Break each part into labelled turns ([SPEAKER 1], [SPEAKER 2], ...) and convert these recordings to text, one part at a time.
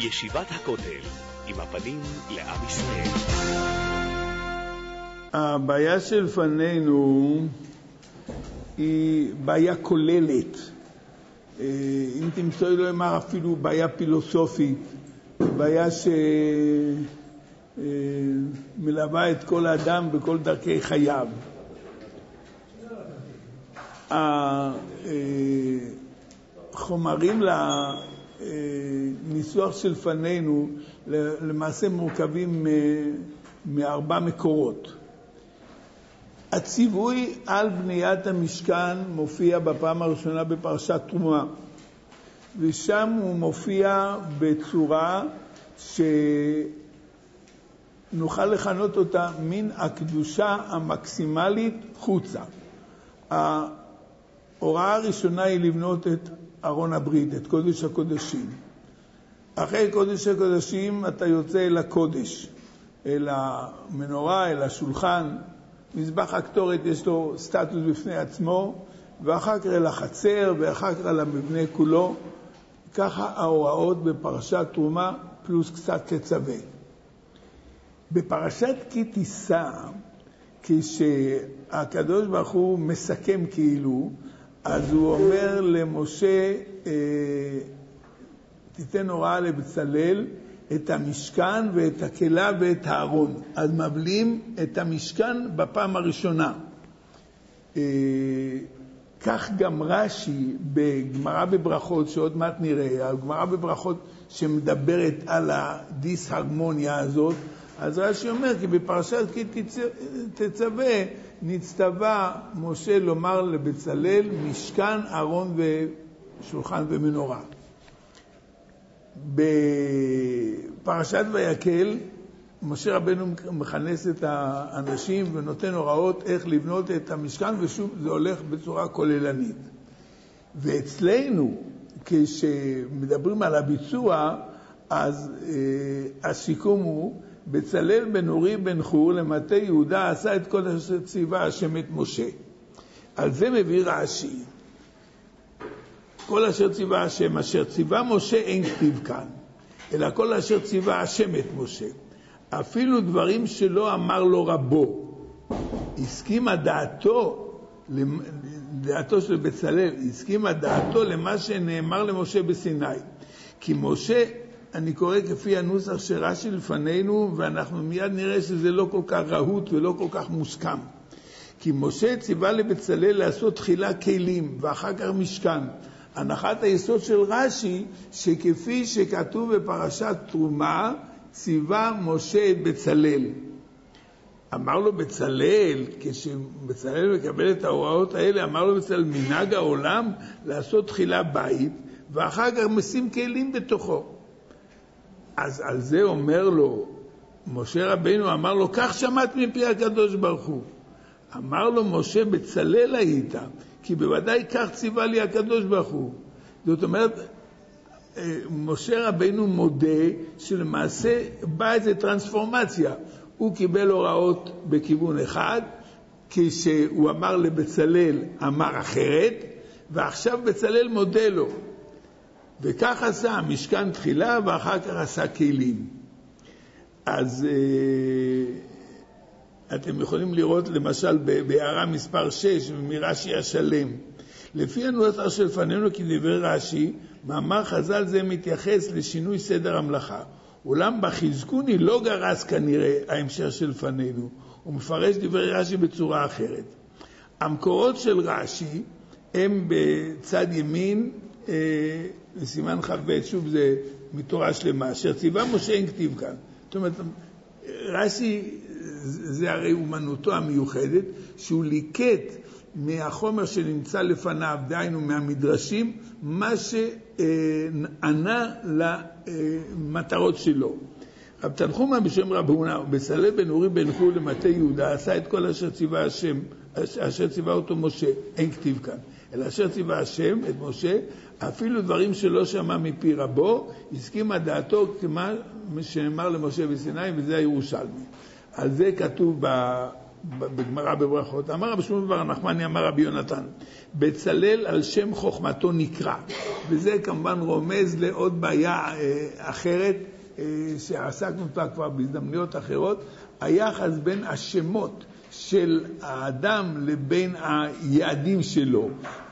[SPEAKER 1] ישיבת הכותל, עם הפנים לעם ישראל.
[SPEAKER 2] הבעיה שלפנינו היא בעיה כוללת. אם תמצאו לא אמר אפילו בעיה פילוסופית, בעיה שמלווה את כל האדם בכל דרכי חייו. החומרים לניסוח שלפנינו למעשה מורכבים מארבע מקורות. הציווי על בניית המשכן מופיע בפעם הראשונה בפרשת תרומה, ושם הוא מופיע בצורה שנוכל לכנות אותה מן הקדושה המקסימלית חוצה. ההוראה הראשונה היא לבנות את ארון הברית, את קודש הקודשים. אחרי קודש הקודשים אתה יוצא אל הקודש, אל המנורה, אל השולחן. מזבח הקטורת יש לו סטטוס בפני עצמו, ואחר כך אל החצר, ואחר כך אל המבנה כולו. ככה ההוראות בפרשת תרומה, פלוס קצת תצווה. בפרשת כי תישא, כשהקדוש ברוך הוא מסכם כאילו, אז הוא אומר למשה, תיתן הוראה לבצלאל, את המשכן ואת הכלה ואת הארון. אז מבלים את המשכן בפעם הראשונה. כך גם רש"י בגמרא בברכות, שעוד מעט נראה, הגמרא בברכות שמדברת על הדיסהרמוניה הזאת, אז רש"י אומר כי בפרשת כי תצווה נצטווה משה לומר לבצלאל משכן, ארון ושולחן ומנורה. בפרשת ויקל משה רבנו מכנס את האנשים ונותן הוראות איך לבנות את המשכן, ושוב זה הולך בצורה כוללנית. ואצלנו כשמדברים על הביצוע, אז הסיכום הוא בצלאל בן אורי בן חור למטה יהודה עשה את כל אשר ציווה השם את משה. על זה מביא רש"י, כל אשר ציווה השם, אשר ציווה משה אין כתיב כאן, אלא כל אשר ציווה השם את משה. אפילו דברים שלא אמר לו רבו, הסכימה דעתו של בצלאל, הסכימה דעתו למה שנאמר למשה בסיני. כי משה, אני קורא כפי הנוסח שרש"י לפנינו, ואנחנו מיד נראה שזה לא כל כך רהוט ולא כל כך מוסכם. כי משה ציווה לבצלאל לעשות תחילה כלים ואחר כך משכן. הנחת היסוד של רש"י, שכפי שכתוב בפרשת תרומה, ציווה משה את בצלאל. אמר לו בצלאל, כשבצלאל מקבל את ההוראות האלה, אמר לו בצלאל, מנהג העולם לעשות תחילה בית, ואחר כך משים כלים בתוכו. אז על זה אומר לו, משה רבינו אמר לו, כך שמעת מפי הקדוש ברוך הוא. אמר לו משה, בצלאל היית, כי בוודאי כך ציווה לי הקדוש ברוך הוא. זאת אומרת, משה רבינו מודה שלמעשה באה איזו טרנספורמציה. הוא קיבל הוראות בכיוון אחד, כשהוא אמר לבצלאל אמר אחרת, ועכשיו בצלאל מודה לו. וכך עשה המשכן תחילה, ואחר כך עשה כלים. אז אתם יכולים לראות למשל בהערה מספר 6 מרש"י השלם. לפי הנוסח שלפנינו כדברי רש"י, מאמר חז"ל זה מתייחס לשינוי סדר המלאכה. אולם בחזקוני לא גרס כנראה ההמשך שלפנינו, הוא מפרש דברי רש"י בצורה אחרת. המקורות של רש"י הם בצד ימין, בסימן ח' שוב זה מתורה שלמה, אשר ציווה משה אין כתיב כאן. זאת אומרת, רש"י זה הרי אומנותו המיוחדת, שהוא ליקט מהחומר שנמצא לפניו, דהיינו מהמדרשים, מה שענה למטרות שלו. רב תנחומא בשם רב הונא, בצלאל בן אורי בן חור למטה יהודה, עשה את כל אשר ציווה השם, אשר ציווה אותו משה, אין כתיב כאן. אלא אשר ציווה השם את משה, אפילו דברים שלא שמע מפי רבו, הסכימה דעתו כמה שנאמר למשה בסיני, וזה הירושלמי. על זה כתוב בגמרא בברכות, אמר רבי שמעון בר נחמני, אמר רבי יונתן, בצלאל על שם חוכמתו נקרא. וזה כמובן רומז לעוד בעיה אחרת, שעסקנו אותה כבר בהזדמנויות אחרות, היחס בין השמות של האדם לבין היעדים שלו.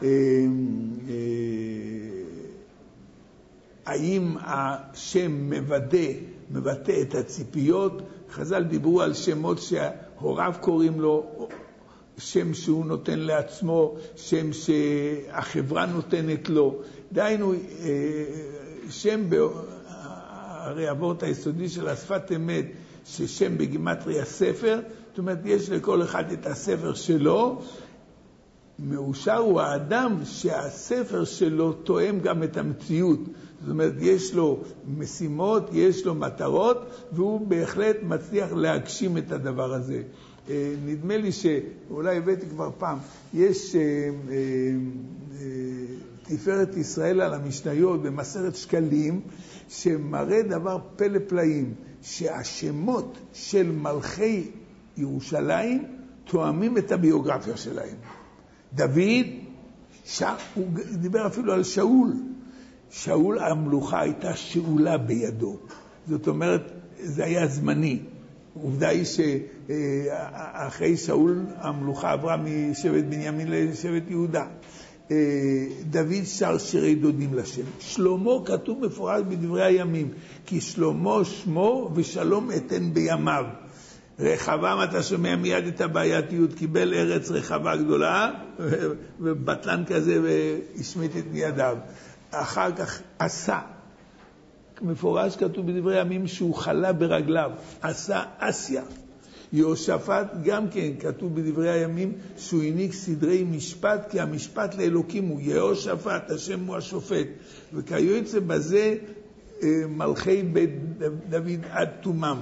[SPEAKER 2] האם השם מבטא את הציפיות? חז"ל דיברו על שמות שהוריו קוראים לו, שם שהוא נותן לעצמו, שם שהחברה נותנת לו. דהיינו, שם, הרי אבות היסודי של השפת אמת, ששם בגימטריה ספר, זאת אומרת, יש לכל אחד את הספר שלו. מאושר הוא האדם שהספר שלו תואם גם את המציאות. זאת אומרת, יש לו משימות, יש לו מטרות, והוא בהחלט מצליח להגשים את הדבר הזה. נדמה לי שאולי הבאתי כבר פעם, יש תפארת ישראל על המשניות במסכת שקלים, שמראה דבר פלא פלאים, שהשמות של מלכי ירושלים תואמים את הביוגרפיה שלהם. דוד, הוא דיבר אפילו על שאול. שאול המלוכה הייתה שאולה בידו. זאת אומרת, זה היה זמני. עובדה היא שאחרי שאול המלוכה עברה משבט בנימין לשבט יהודה. דוד שר שירי דודים לשם. שלמה כתוב מפורש בדברי הימים, כי שלמה שמו ושלום אתן בימיו. רחבעם, אתה שומע מיד את הבעייתיות, קיבל ארץ רחבה גדולה ובטלן כזה והשמיט את מידיו. אחר כך עשה, מפורש כתוב בדברי הימים שהוא חלה ברגליו, עשה אסיה. יהושפט גם כן כתוב בדברי הימים שהוא העניק סדרי משפט, כי המשפט לאלוקים הוא יהושפט, השם הוא השופט. וכיוצא בזה מלכי בית דוד עד תומם.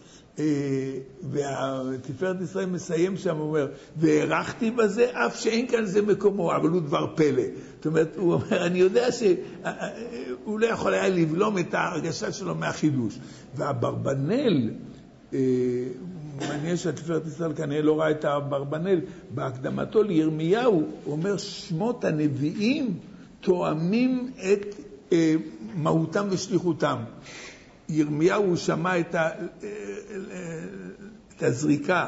[SPEAKER 2] והתפארת ישראל מסיים שם, הוא אומר, והערכתי בזה אף שאין כאן זה מקומו, אבל הוא דבר פלא. זאת אומרת, הוא אומר, אני יודע שהוא לא יכול היה לבלום את ההרגשה שלו מהחידוש. והברבנל, מעניין שהתפארת ישראל כנראה לא ראה את הברבנל, בהקדמתו לירמיהו, הוא אומר, שמות הנביאים תואמים את מהותם ושליחותם. ירמיהו שמע את הזריקה,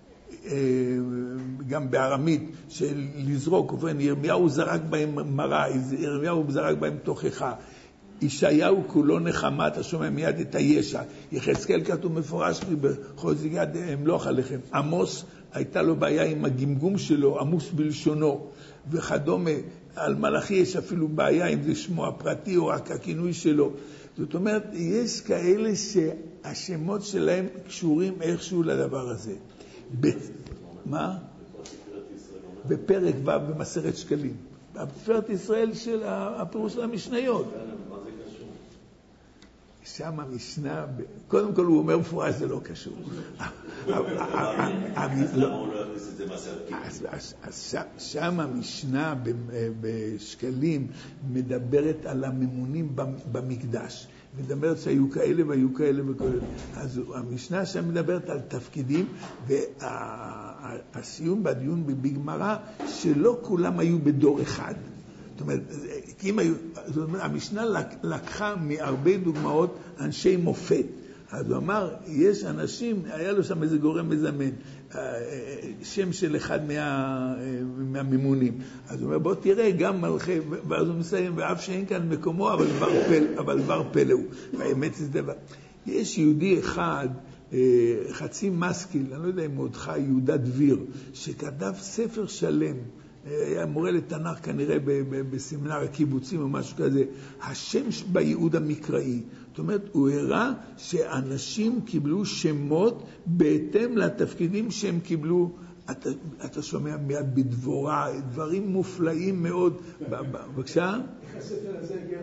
[SPEAKER 2] גם בארמית, של לזרוק, ירמיהו זרק בהם מרה, ירמיהו זרק בהם תוכחה. ישעיהו כולו נחמה, אתה שומע מיד את הישע. יחזקאל כתוב מפורש בכל זיגת אמלוך עליכם. עמוס הייתה לו בעיה עם הגמגום שלו, עמוס בלשונו וכדומה. על מלאכי יש אפילו בעיה אם זה שמו הפרטי או רק הכינוי שלו. זאת אומרת, יש כאלה שהשמות שלהם קשורים איכשהו לדבר הזה. מה? בפרק ו' במסכת שקלים. תפארת ישראל של הפירוש של המשניות.
[SPEAKER 3] מה זה קשור?
[SPEAKER 2] שם המשנה, קודם כל הוא אומר מפורש זה לא קשור. אז שם המשנה בשקלים מדברת על הממונים במקדש. מדברת שהיו כאלה והיו כאלה וכאלה. אז המשנה שם מדברת על תפקידים, והסיום בדיון בגמרא שלא כולם היו בדור אחד. זאת אומרת, המשנה לקחה מהרבה דוגמאות אנשי מופת. אז הוא אמר, יש אנשים, היה לו שם איזה גורם מזמן, שם של אחד מהממונים. אז הוא אומר, בוא תראה, גם מלכי, ואז הוא מסיים, ואף שאין כאן מקומו, אבל דבר פלא הוא. והאמת זה דבר. יש יהודי אחד, חצי משכיל, אני לא יודע אם מודך יהודה דביר, שכתב ספר שלם, היה מורה לתנ"ך כנראה בסמינר הקיבוצים או משהו כזה, השם בייעוד המקראי. זאת אומרת, הוא הראה שאנשים קיבלו שמות בהתאם לתפקידים שהם קיבלו. אתה שומע מיד בדבורה, דברים מופלאים מאוד. בבקשה?
[SPEAKER 4] איך הספר הזה הגיע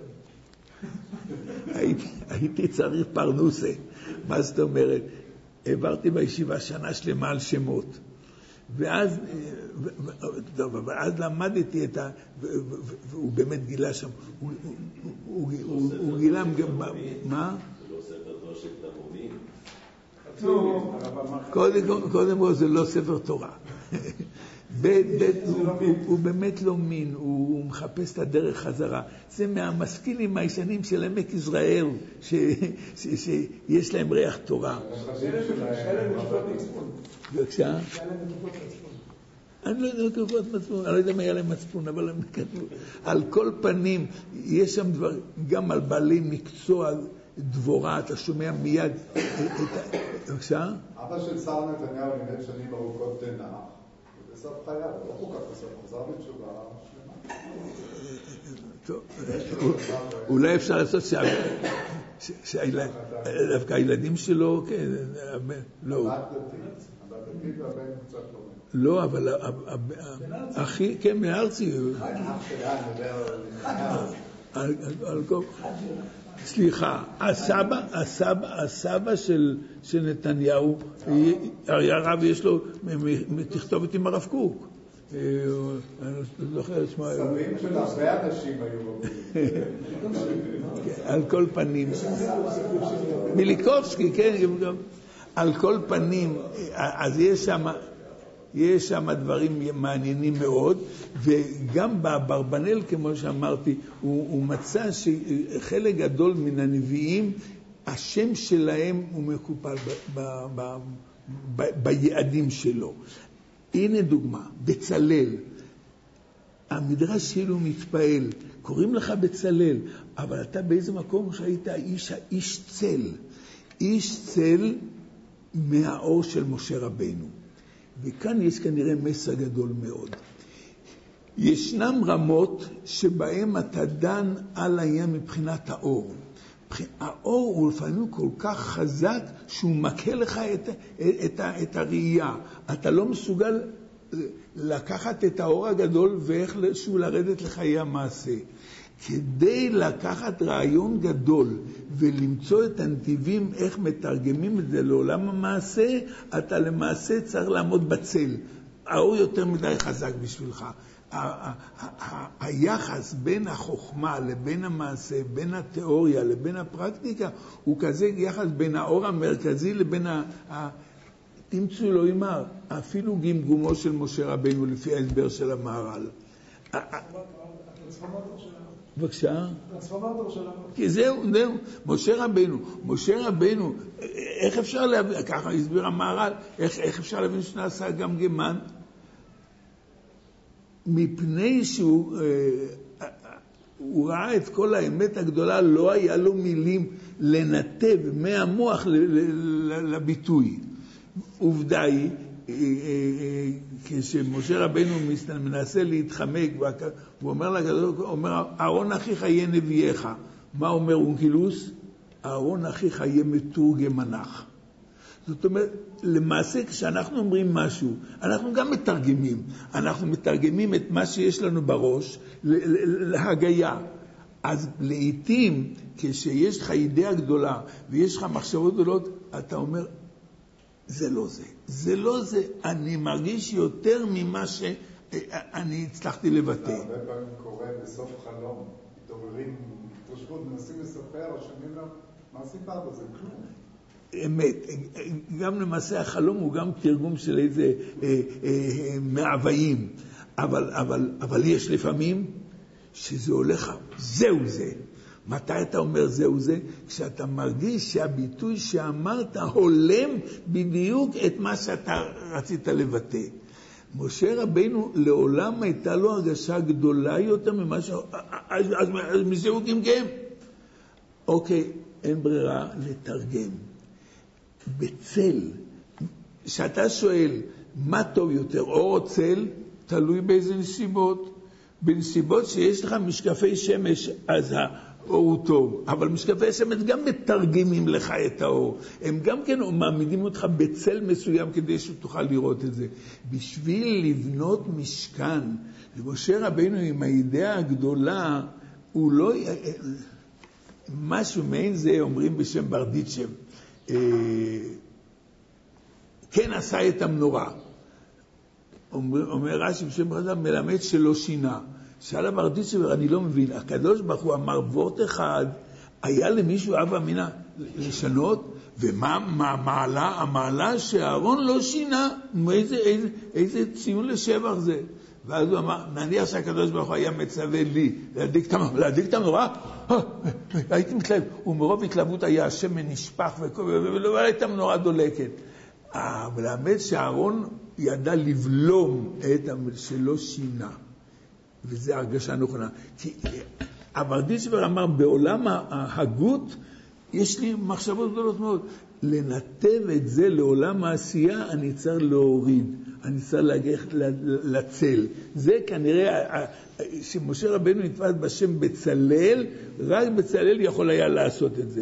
[SPEAKER 4] לרמדאן?
[SPEAKER 2] הייתי צריך פרנוסה. מה זאת אומרת? העברתי בישיבה שנה שלמה על שמות. ואז למדתי את והוא באמת גילה שם, הוא גילה, מה?
[SPEAKER 3] הוא לא עושה את התואר של תמומים.
[SPEAKER 2] קודם כל זה לא ספר תורה. הוא באמת לא מין, הוא מחפש את הדרך חזרה. זה מהמשכילים הישנים של עמק יזרעאל, שיש להם ריח תורה. בבקשה? אני לא יודע כפות מצפון, אני לא יודע מה היה להם מצפון, אבל הם כתבו. על כל פנים, יש שם דבר, גם על בעלי מקצוע דבורה, אתה שומע מיד בבקשה?
[SPEAKER 3] אבא של שר נתניהו לימד שנים ארוכות תנ"ך. בסוף חייו, לא חוקה בסוף, חזר בתשובה
[SPEAKER 2] שלמה. טוב, אולי אפשר לעשות דווקא הילדים שלו, כן, לא.
[SPEAKER 3] הבת דתית והבן קצת
[SPEAKER 2] לא,
[SPEAKER 3] לא.
[SPEAKER 2] אבל אחי, כן, מארצי. סליחה, הסבא של נתניהו, היה רב, יש לו תכתובת עם הרב קוק. אני לא זוכר את שמה.
[SPEAKER 3] סבים של הרבה אנשים היו
[SPEAKER 2] על כל פנים. מיליקובסקי, כן, על כל פנים, אז יש שם דברים מעניינים מאוד, וגם באברבנאל, כמו שאמרתי, הוא מצא שחלק גדול מן הנביאים, השם שלהם הוא מקופל ביעדים שלו. הנה דוגמה, בצלאל. המדרש שלו מתפעל, קוראים לך בצלאל, אבל אתה באיזה מקום שהיית איש צל. איש צל מהאור של משה רבינו. וכאן יש כנראה מסר גדול מאוד. ישנם רמות שבהם אתה דן על העניין מבחינת האור. האור הוא לפעמים כל כך חזק שהוא מכה לך את הראייה. אתה לא מסוגל לקחת את האור הגדול ואיך שהוא לרדת לחיי המעשה. כדי לקחת רעיון גדול ולמצוא את הנתיבים איך מתרגמים את זה לעולם המעשה, אתה למעשה צריך לעמוד בצל. האור יותר מדי חזק בשבילך. היחס בין החוכמה לבין המעשה, בין התיאוריה לבין הפרקטיקה, הוא כזה יחס בין האור המרכזי לבין תמצאו לו אמר, אפילו גמגומו של משה רבינו לפי ההסבר של המהר"ל. בבקשה?
[SPEAKER 4] טרנספורמטור שלנו.
[SPEAKER 2] כי זהו, משה רבינו, איך אפשר להבין, ככה הסביר המהר"ל, איך אפשר להבין שנעשה גם גמן? מפני שהוא ראה את כל האמת הגדולה, לא היה לו מילים לנתב מהמוח לביטוי. עובדה היא, כשמשה רבינו מנסה להתחמק, הוא אומר לגדול, אהרון אחיך יהיה נביאך. מה אומר אונקילוס? אהרון אחיך יהיה מתורגמנך. זאת אומרת, למעשה כשאנחנו אומרים משהו, אנחנו גם מתרגמים. אנחנו מתרגמים את מה שיש לנו בראש להגייה. אז לעתים, כשיש לך אידאה גדולה ויש לך מחשבות גדולות, אתה אומר, זה לא זה. זה לא זה. אני מרגיש יותר ממה שאני הצלחתי לבטא.
[SPEAKER 3] הרבה פעמים קורה בסוף חלום. מתעוררים, תושבות, מנסים לספר, השנים לא, מה סיפרת? זה כלום.
[SPEAKER 2] אמת. גם למעשה החלום הוא גם תרגום של איזה מעוויים. אבל יש לפעמים שזה הולך, זהו זה. מתי אתה אומר זהו זה? כשאתה מרגיש שהביטוי שאמרת הולם בדיוק את מה שאתה רצית לבטא. משה רבינו לעולם הייתה לו הרגשה גדולה יותר ממה אז מזה הוא גמגם. אוקיי, אין ברירה לתרגם. בצל, שאתה שואל מה טוב יותר, אור או צל, תלוי באיזה נסיבות. בנסיבות שיש לך משקפי שמש, אז האור הוא טוב. אבל משקפי שמש גם מתרגמים לך את האור. הם גם כן מעמידים אותך בצל מסוים כדי שתוכל לראות את זה. בשביל לבנות משכן, ומשה רבינו עם האידאה הגדולה, הוא לא... משהו מעין זה אומרים בשם ברדיצ'ב. כן עשה את המנורה. אומר רש"י בשם ברדיצ'ב, מלמד שלא שינה. שאל הברדיצ'ב, אני לא מבין, הקדוש ברוך הוא אמר וורט אחד, היה למישהו אבא מינה לשנות, ומה המעלה? המעלה שאהרון לא שינה. איזה ציון לשבח זה? ואז הוא אמר, נניח שהקדוש ברוך הוא היה מצווה לי להדליק את המנורה, הייתי מתלהב, ומרוב התלהבות היה השמן נשפך ולא הייתה המנורה דולקת. מלמד שאהרון ידע לבלום את שלא שינה, וזה הרגשה נכונה. כי הברדיצ'ב אמר, בעולם ההגות יש לי מחשבות גדולות מאוד, לנתב את זה לעולם העשייה אני צריך להוריד, אני צריך להגיח לצל. זה כנראה שמשה רבנו נתפס בשם בצלאל, רק בצלאל יכול היה לעשות את זה.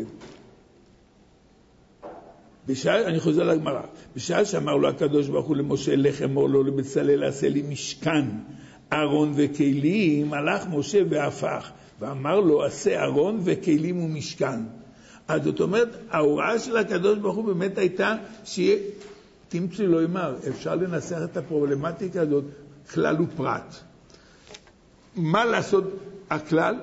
[SPEAKER 2] אני חוזר לגמרא, בשעה שאמר לו הקדוש ברוך הוא למשה, לך אמור לו לבצלאל, עשה לי משכן ארון וכלים, הלך משה והפך ואמר לו, עשה ארון וכלים ומשכן. אז זאת אומרת, ההוראה של הקדוש ברוך הוא באמת הייתה שיהיה, תמצא לא אמר, אפשר לנסח את הפרובלמטיקה הזאת, כלל ופרט. מה לעשות הכלל?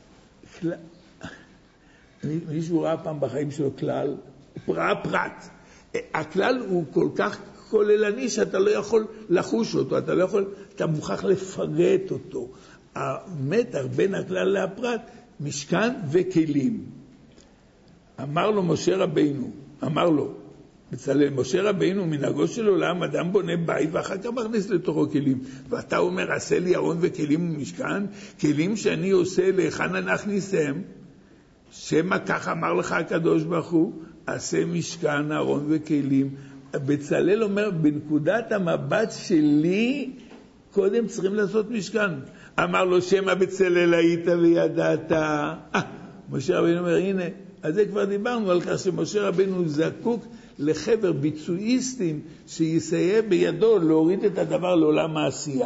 [SPEAKER 2] מישהו ראה פעם בחיים שלו כלל, פרט. הכלל הוא כל כך כוללני שאתה לא יכול לחוש אותו, אתה מוכרח לפרט אותו. המתח בין הכלל להפרט, משכן וכלים. אמר לו משה רבינו, בצלאל, משה רבינו מנהגו של עולם, אדם בונה בית ואחר כך מכניס לתוכו כלים. ואתה אומר, עשה לי ארון וכלים ומשכן, כלים שאני עושה להיכן נכניסם, שמה כך אמר לך הקדוש ברוך הוא, עשה משכן, ארון וכלים. בצלאל אומר, בנקודת המבט שלי, קודם צריכים לעשות משכן. אמר לו, שמה בצלאל היית וידעת. משה רבינו אומר, הנה, אז זה כבר דיברנו על כך שמשה רבינו זקוק לחבר ביצועיסטים שיסייע בידו להוריד את הדבר לעולם העשייה.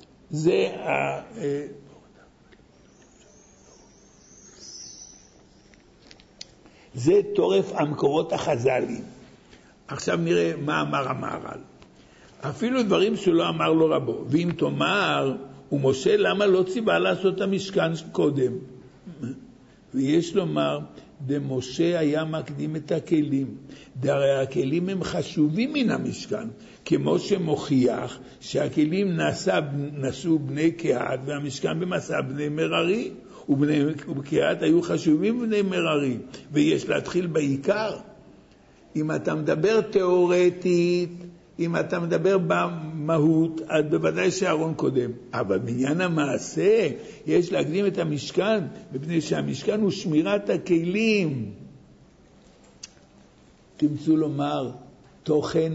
[SPEAKER 2] זה תורף המקורות החז"ליים. עכשיו נראה מה אמר המהר"ל. אפילו דברים שלא אמר לו רבו. ואם תאמר, ומשה למה לא ציווה לעשות את המשכן קודם? ויש לומר, דמשה היה מקדים את הכלים. דהרי הכלים הם חשובים מן המשכן, כמו שמוכיח שהכלים נשאו בני קהת והמשכן במסע בני מררי, ובקהת היו חשובים בני מררי, ויש להתחיל בעיקר. אם אתה מדבר תיאורטית, אם אתה מדבר במהות, אז בוודאי שאהרון קודם. אבל בעניין המעשה, יש להקדים את המשכן, מפני שהמשכן הוא שמירת הכלים. תמצאו לומר תוכן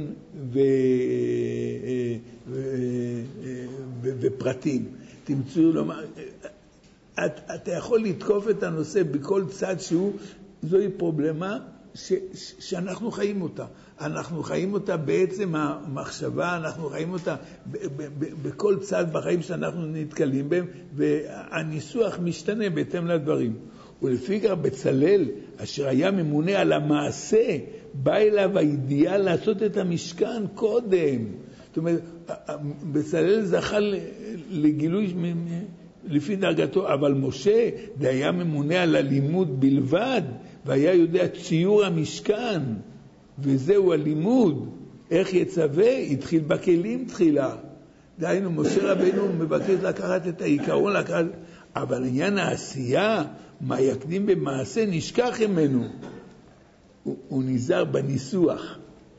[SPEAKER 2] ופרטים. תמצאו לומר, אתה יכול לתקוף את הנושא בכל צד שהוא, זוהי פרובלמה שאנחנו חיים אותה. אנחנו חיים אותה בעצם המחשבה, אנחנו חיים אותה בכל צד בחיים שאנחנו נתקלים בהם, והניסוח משתנה בהתאם לדברים. ולפי כך בצלאל, אשר היה ממונה על המעשה, בא אליו הידיעה לעשות את המשכן קודם. זאת אומרת, בצלאל זכה לגילוי לפי דרגתו, אבל משה היה ממונה על הלימוד בלבד, והיה יודע ציור המשכן, וזהו הלימוד, איך יצווה, התחיל בכלים תחילה. דהיינו, משה רבינו מבקש לקחת את העיקרון, אבל עניין העשייה, מה יקדים במעשה, נשכח ממנו. הוא נזהר בניסוח.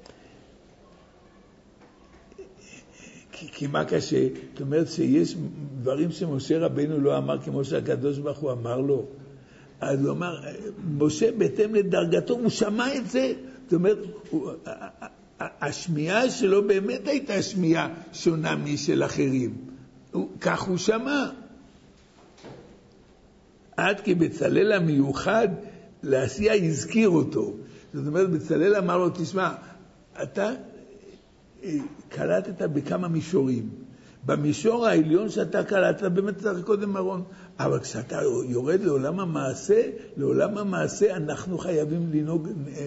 [SPEAKER 2] כי מה קשה? זאת אומרת שיש דברים שמשה רבינו לא אמר כמו שהקדוש ברוך הוא אמר לו. אז הוא אמר, משה בהתאם לדרגתו, הוא שמע את זה. זאת אומרת, השמיעה שלו באמת הייתה שמיעה שונה משל אחרים. כך הוא שמע. עד כי בצלאל המיוחד לעשייה הזכיר אותו. זאת אומרת, בצלאל אמר לו, תשמע, אתה קלטת בכמה מישורים. במישור העליון שאתה קלטת, באמת צריך קודם ארון. אבל כשאתה יורד לעולם המעשה אנחנו חייבים לנהוג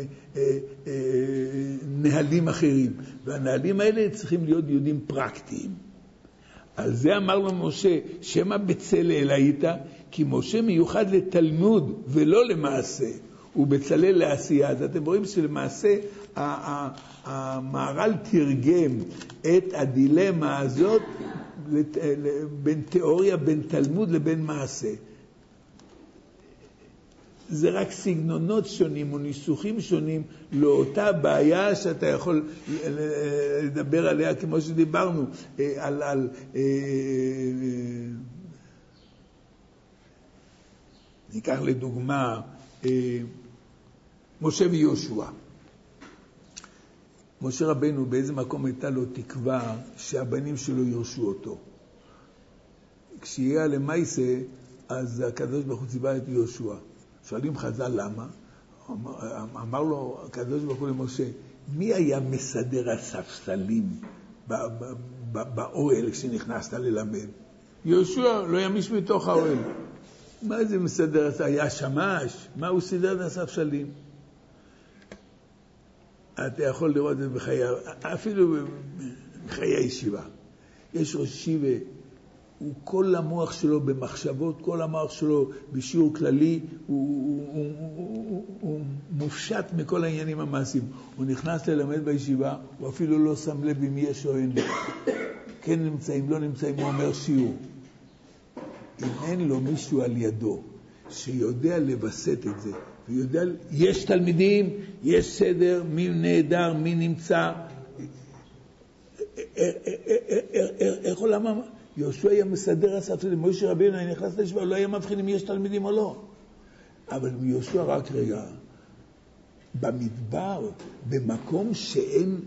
[SPEAKER 2] נהלים אחרים. והנהלים האלה צריכים להיות יהודים פרקטיים. על זה אמר לו משה, שמה בצלאל היית? כי משה מיוחד לתלמוד ולא למעשה. ובצלאל לעשייה. אז אתם רואים שלמעשה המהר"ל תרגם את הדילמה הזאת בין תיאוריה, בין תלמוד לבין מעשה. זה רק סגנונות שונים או ניסוחים שונים לאותה בעיה שאתה יכול לדבר עליה, כמו שדיברנו על ניקח לדוגמה משה ויהושע. משה רבנו באיזה מקום הייתה לו תקווה שהבנים שלו ירשו אותו. כשיהיה למעשה, אז הקדוש ברוך הוא ציווה את יהושע. שואלים חז"ל למה? אמר לו הקדוש ברוך הוא למשה, מי היה מסדר הספסלים באוהל כשנכנסת ללמד? יהושע לא ימיש מתוך האוהל. מה זה מסדר? היה שמש? מה הוא סידר את הספסלים? אתה יכול לראות את זה בחיי, אפילו בחיי הישיבה. יש ראש ישיבה, הוא כל המוח שלו במחשבות, כל המוח שלו בשיעור כללי, הוא מופשט מכל העניינים המעשיים. הוא נכנס ללמד בישיבה, הוא אפילו לא שם לב אם יש או אין. כן נמצאים, לא נמצאים, הוא אומר שיעור. אם אין לו מישהו על ידו שיודע לבסט את זה, ויודע, יש תלמידים, יש סדר, מי נהדר, מי נמצא, איך עולם, יהושע היה מסדר הספסלים, משה רבינו היה נכנס לישיבה, לא היה מבחין אם יש תלמידים או לא. אבל יהושע רק רגע, במדבר, במקום שאין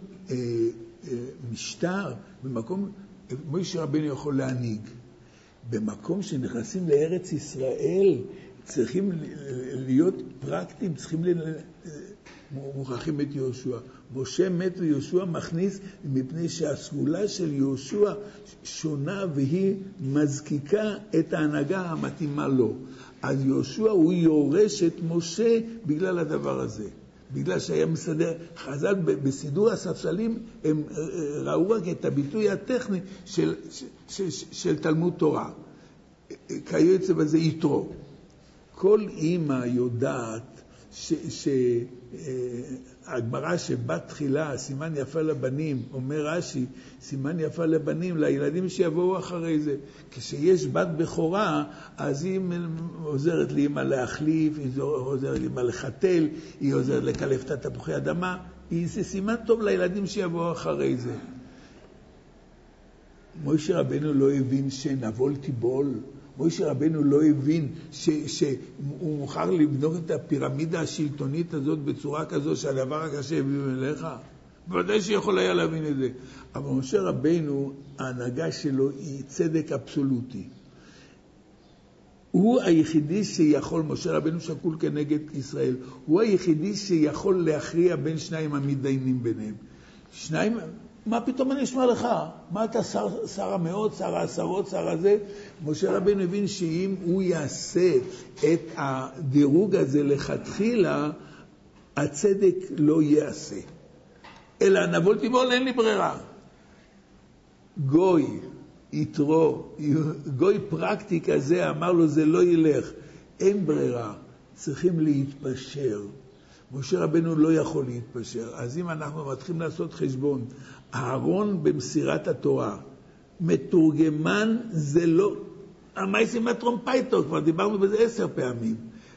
[SPEAKER 2] משטר, במקום, משה רבינו יכול להנהיג. במקום שנכנסים לארץ ישראל, צריכים להיות פרקטיים, צריכים מוכרחים את יהושע. משה מת ויהושע מכניס, מפני שהסגולה של יהושע שונה והיא מזקיקה את ההנהגה המתאימה לו. אז יהושע הוא יורש את משה בגלל הדבר הזה. בגלל שהיה מסדר, חז"ל בסידור הספסלים הם ראו רק את הביטוי הטכני של תלמוד תורה. כיוצא בזה יתרו. כל אימא יודעת שהגמרא שבת תחילה, סימן יפה לבנים, אומר רש"י, סימן יפה לבנים, לילדים שיבואו אחרי זה. כשיש בת בכורה, אז היא עוזרת לאמא להחליף, היא עוזרת לאמא לחתל, היא עוזרת לקלף את תפוחי אדמה, זה סימן טוב לילדים שיבואו אחרי זה. משה רבנו לא הבין שנבול תיבול, משה רבנו לא הבין שהוא מוכר לבנות את הפירמידה השלטונית הזאת בצורה כזו שהדבר הקשה הביא אליך. בוודאי שיכול היה להבין את זה. אבל משה רבנו, ההנהגה שלו היא צדק אבסולוטי. הוא היחידי שיכול, משה רבנו שקול כנגד ישראל, הוא היחידי שיכול להכריע בין שניים המתדיינים ביניהם. שניים, מה פתאום אני אשמע לך? מה אתה שר המאות, שר העשרות, שר הזה? משה רבנו הבין שאם הוא יעשה את הדירוג הזה לכתחילה, הצדק לא יעשה. אלא נבול תיבול, אין לי ברירה. גוי, יתרו, גוי פרקטי כזה, אמר לו זה לא ילך. אין ברירה, צריכים להתפשר. משה רבנו לא יכול להתפשר. אז אם אנחנו מתחילים לעשות חשבון, אהרון במסירת התורה, מתורגמן זה לא, המייסים מהטרומפייטו, כבר דיברנו בזה 10 פעמים.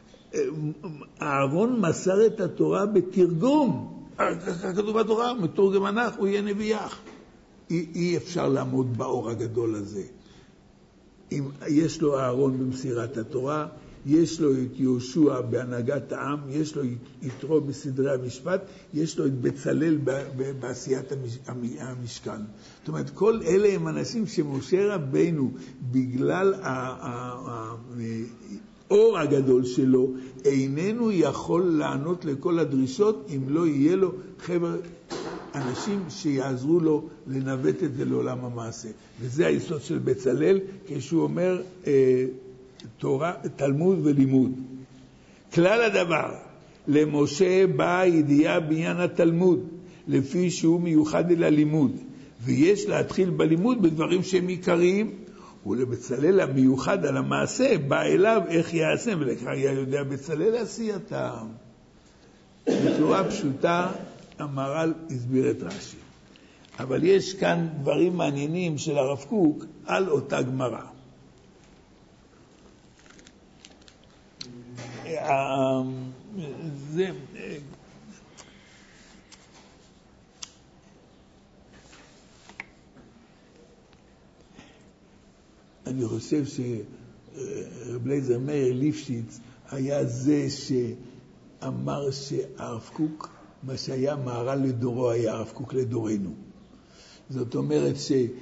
[SPEAKER 2] אהרון מסר את התורה בתרגום. כתוב בתורה, מתורגמנך, הוא יהיה נביאך. אי אפשר לעמוד באור הגדול הזה. אם יש לו אהרון במסירת התורה, יש לו את יהושע בהנהגת העם, יש לו יתרו בסדרי המשפט, יש לו את בצלאל בעשיית המשכן. זאת אומרת, כל אלה הם אנשים שמשה רבנו, בגלל האור הגדול שלו, איננו יכול לענות לכל הדרישות, אם לא יהיה לו חבר אנשים שיעזרו לו לנווט את זה לעולם המעשה. וזה היסוד של בצלאל, כשהוא אומר תורה, תלמוד ולימוד. כלל הדבר, למשה באה ידיעה בעניין התלמוד, לפי שהוא מיוחד אל הלימוד, ויש להתחיל בלימוד בדברים שהם עיקריים, ולבצלאל המיוחד על המעשה, בא אליו איך יעשה, ולכך היה יודע בצלאל עשייתם. בצורה פשוטה המהר"ל הסביר את רש"י. אבל יש כאן דברים מעניינים של הרב קוק על אותה גמרא. אני חושב שרב אליעזר מאיר ליפשיץ היה זה שאמר שהרב קוק, מה שהיה מהר"ל לדורו היה הרב קוק לדורנו. זאת אומרת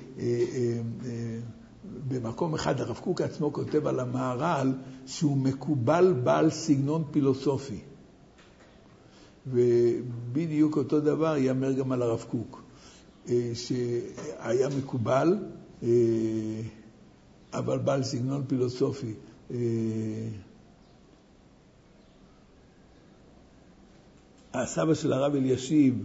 [SPEAKER 2] שבמקום אחד הרב קוק עצמו כותב על המהר"ל שהוא מקובל בעל סגנון פילוסופי. ובדיוק אותו דבר יאמר גם על הרב קוק, שהיה מקובל, אבל בעל סגנון פילוסופי. הסבא של הרב אלישיב,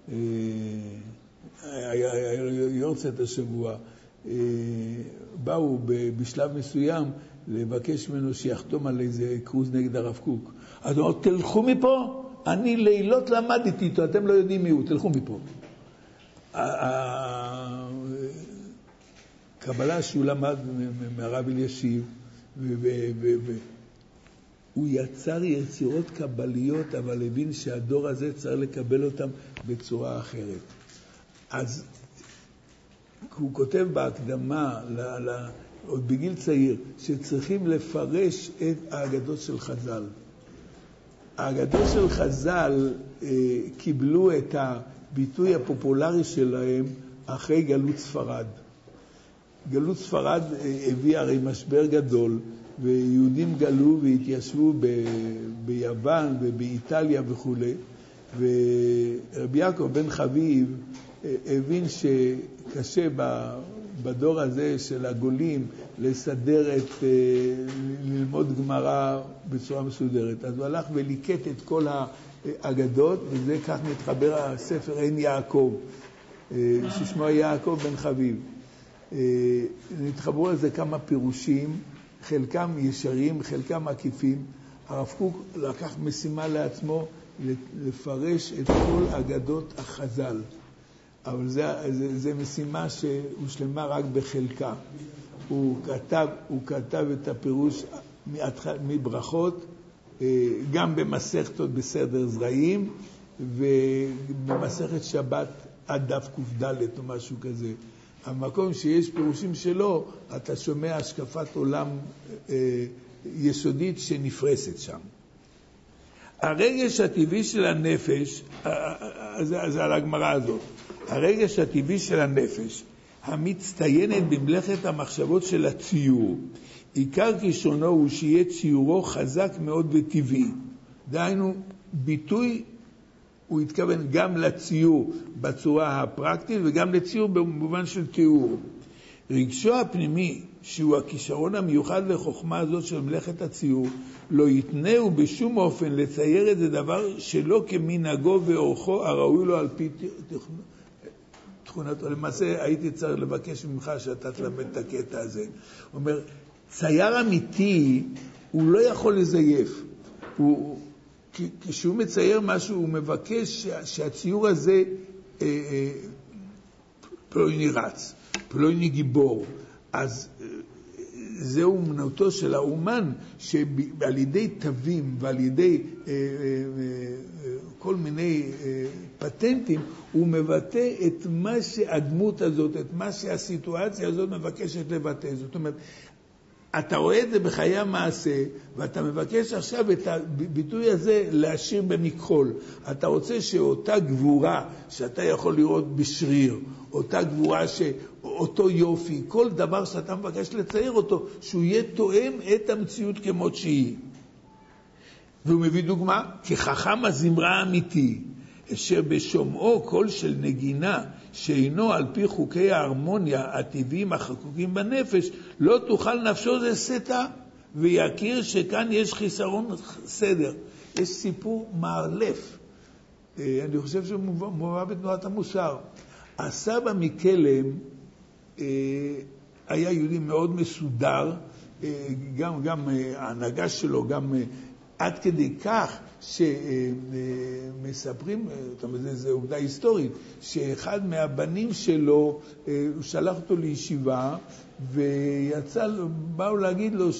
[SPEAKER 2] היה יורצייט השבוע, באו בשלב מסוים לבקש ממנו שיחתום על איזה קרוז נגד הרב קוק. אז הוא אומר, תלכו מפה, אני לילות למדתי איתו, אתם לא יודעים מי הוא, תלכו מפה. הקבלה שהוא למד מהרב אלישיב, הוא יצר יצירות קבליות, אבל הבין שהדור הזה צריך לקבל אותם בצורה אחרת. אז הוא כותב בהקדמה, עוד בגיל צעיר, שצריכים לפרש את האגדות של חז"ל. האגדות של חז"ל קיבלו את הביטוי הפופולרי שלהם אחרי גלות ספרד. גלות ספרד הביא הרי משבר גדול, ויהודים גלו והתיישבו ביוון ובאיטליה וכו'. ורבי יעקב בן חביב הבין שקשה בדור הזה של הגולים לסדר ללמוד גמרא בצורה מסודרת. אז הוא הלך וליקט את כל האגדות, וזה כך מתחבר הספר עין יעקב, ששמו יעקב בן חביב. נתחברו על זה כמה פירושים, חלקם ישרים, חלקם עקיפים. הרב קוק לקח משימה לעצמו לפרש את כל אגדות החז"ל. אבל זה משימה שהושלמה רק בחלקה. הוא כתב את הפירוש מברכות, גם במסכתות בסדר זרעים, ובמסכת שבת עד דף ק"ד או משהו כזה. המקום שיש פירושים שלו, אתה שומע השקפת עולם יסודית שנפרסת שם. הרגש הטבעי של הנפש, זה על הגמרא הזאת, הרגש הטבעי של הנפש, המצטיינת במלאכת המחשבות של הציור, עיקר כישונו הוא שיהיה ציורו חזק מאוד וטבעי. דהיינו, ביטוי, הוא התכוון גם לציור בצורה הפרקטית וגם לציור במובן של תיאור. רגשו הפנימי, שהוא הכישרון המיוחד לחוכמה הזאת של מלאכת הציור, לא יתנהו בשום אופן לצייר את זה דבר שלא כמנהגו ואורחו הראוי לו על פי תכונתו. למעשה הייתי צריך לבקש ממך שאתה תלמד את הקטע הזה. הוא אומר, צייר אמיתי הוא לא יכול לזייף. כשהוא מצייר משהו הוא מבקש שהציור הזה פלויני רץ, פלויני גיבור. אז זהו אמנותו של האומן, שעל ידי תווים ועל ידי כל מיני פטנטים, הוא מבטא את מה שהדמות הזאת, את מה שהסיטואציה הזאת מבקשת לבטא. זאת אומרת, אתה רואה את זה בחיי המעשה, ואתה מבקש עכשיו את הביטוי הזה להשאיר במכחול. אתה רוצה שאותה גבורה שאתה יכול לראות בשריר, אותה גבורה, אותו יופי, כל דבר שאתה מבקש לצייר אותו, שהוא יהיה תואם את המציאות כמות שהיא. והוא מביא דוגמה, כחכם הזמרה האמיתי, אשר בשומעו קול של נגינה, שאינו על פי חוקי ההרמוניה הטבעיים החקוקים בנפש, לא תוכל נפשו זה סתה, ויכיר שכאן יש חיסרון סדר. יש סיפור מערלף, אני חושב שהוא מובא בתנועת המוסר. הסבא מקלם היה יהודי מאוד מסודר, גם ההנהגה שלו, גם עד כדי כך שמספרים, זאת אומרת, זו עובדה היסטורית, שאחד מהבנים שלו, הוא שלח אותו לישיבה, באו להגיד לו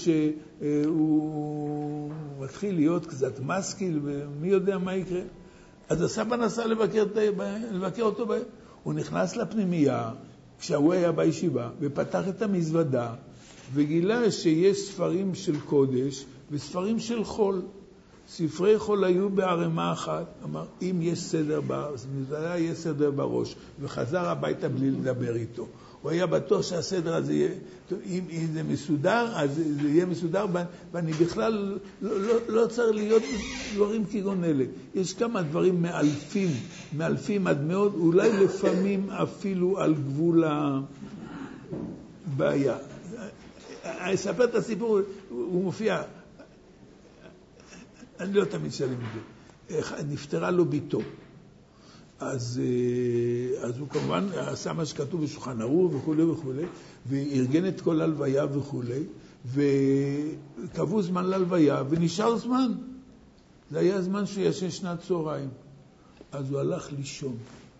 [SPEAKER 2] שהוא מתחיל להיות קצת משכיל, ומי יודע מה יקרה. אז הסבא נסע לבקר אותו, הוא נכנס לפנימייה, כשהוא היה בישיבה, ופתח את המזוודה, וגילה שיש ספרים של קודש וספרים של חול. ספרי חול היו בערימה אחת. אמר, אם יש סדר במזוודה, יש סדר בראש. וחזר הביתה בלי לדבר איתו. הוא היה בטוח שהסדר הזה יהיה, אם זה מסודר, אז זה יהיה מסודר, ואני בכלל לא צריך להיות דברים כגון אלה. יש כמה דברים מאלפים עד מאוד, אולי לפעמים אפילו על גבול הבעיה. אני אספר את הסיפור, הוא מופיע, אני לא תמיד שלם את זה. נפטרה לו ביתו. אז הוא כמובן עשה מה שכתוב בשולחן ערוך וכו' וכו', וארגן את כל הלוויה וכו', וקבעו זמן להלוויה, ונשאר זמן. זה היה זמן שהוא ישן שנת צהריים. אז הוא הלך לישון.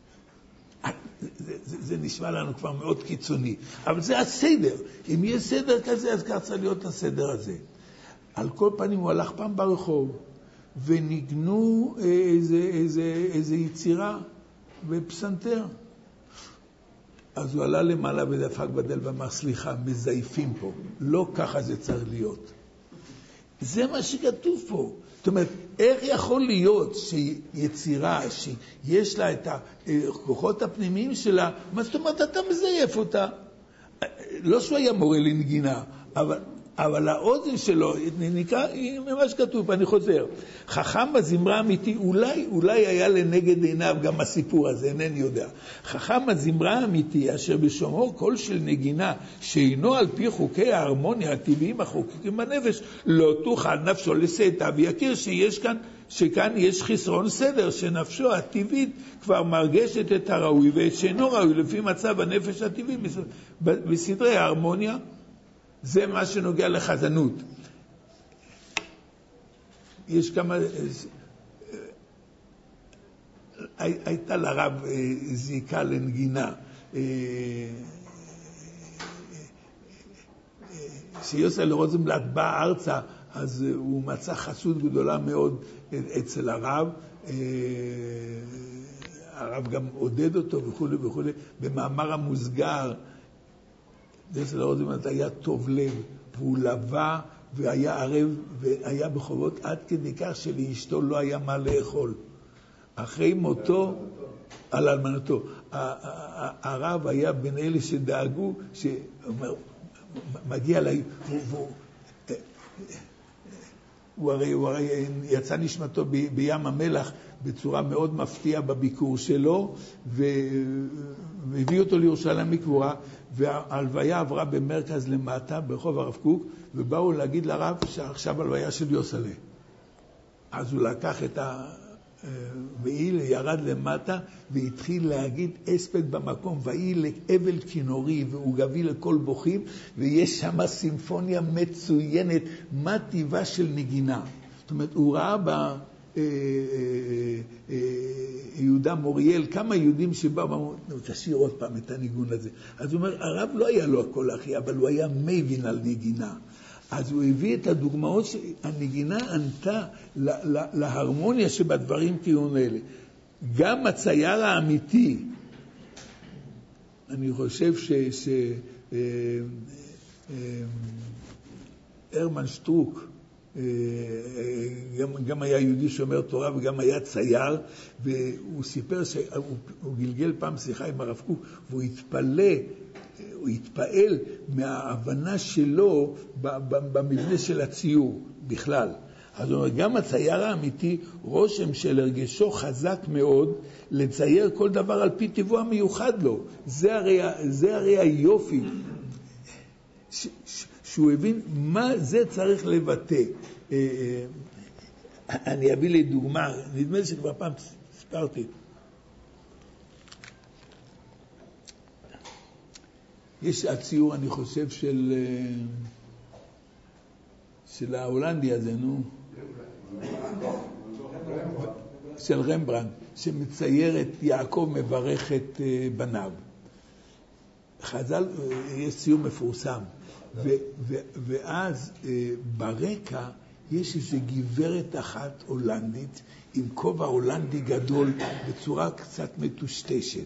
[SPEAKER 2] זה נשמע לנו כבר מאוד קיצוני, אבל זה הסדר. אם יש סדר כזה, אז כך צריך להיות הסדר הזה. על כל פנים הוא הלך פעם ברחוב, וניגנו איזה יצירה בפסנתר. אז הוא עלה למעלה ודפק בדלת ואמר, סליחה, מזייפים פה. לא ככה זה צריך להיות. זה מה שכתוב פה. זאת אומרת, איך יכול להיות שיצירה שיש לה את הכוחות הפנימיים שלה, מה זאת אומרת, אתה מזייף אותה? לא שהוא היה מורה לנגינה, אבל האוזן שלו נקרא, מה שכתוב, אני חוזר. חכם בזמרה אמיתי, אולי היה לנגד עיניו גם הסיפור הזה, אינני יודע. חכם בזמרה אמיתי, אשר בשומעו קול של נגינה, שאינו על פי חוקי ההרמוניה הטבעיים החוקיים בנפש, לא תוכל נפשו לשאתה, ויכיר שכאן יש חסרון סדר, שנפשו הטבעית כבר מרגשת את הראוי, ואת שאינו ראוי לפי מצב הנפש הטבעי בסדרי ההרמוניה. זה מה שנוגע לחזנות. יש כמה, הייתה לרב זיקה לנגינה, שיוסל רוזנבלט בא ארצה, אז הוא מצא חסות גדולה מאוד אצל הרב, הרב גם עודד אותו וכו' וכו'. במאמר המוסגר, יוסל רוזנבלט היה טוב לב, והוא לבא והיה ערב והיה בחובות עד כדי כך שלאשתו לא היה מה לאכול. אחרי מותו, על אלמנתו, הרב היה בין אלה שדאגו, שמגיע לה, הוא הרי יצא נשמתו בים המלח בצורה מאוד מפתיעה בביקור שלו, והביא אותו לירושלים מקבורה, וההלוויה עברה במרכז למטה, ברחוב הרב קוק, ובאו להגיד לרב שעכשיו הלוויה של יוסלה. אז הוא לקח את והיא ירד למטה, והתחיל להגיד אספד במקום, והיא לאבל כינורי, והוא גבי לכל בוכים, ויש שם סימפוניה מצוינת, מה טבעה של נגינה. זאת אומרת, הוא ראה יהודה מוריאל, כמה יהודים שבאו ואמרו, תשאיר עוד פעם את הניגון הזה. אז הוא אומר, הרב לא היה לו הכל אחי, אבל הוא היה מבין על נגינה. אז הוא הביא את הדוגמאות שהנגינה ענתה להרמוניה שבדברים כאלה. גם הצייר האמיתי, אני חושב הרמן שטרוק, גם היה יהודי שומר תורה וגם היה צייר, והוא סיפר שהוא גלגל פעם שיחה עם הרב קוק, והוא התפעל מההבנה שלו במבנה של הציור בכלל. אז הוא אומר, גם הצייר האמיתי, רושם של הרגשו חזק מאוד, לצייר כל דבר על פי טבעו המיוחד לו. זה הרי היופי. שהוא הבין מה זה צריך לבטא. אני אביא לי דוגמה, נדמה לי שכבר פעם ספרתי. יש הציור, אני חושב, של ההולנדי הזה, נו. של רמברנדט, שמצייר את יעקב מברך את בניו. חז"ל, יש ציור מפורסם, ואז ברקע יש איזו גברת אחת הולנדית, עם כובע הולנדי גדול, בצורה קצת מטושטשת.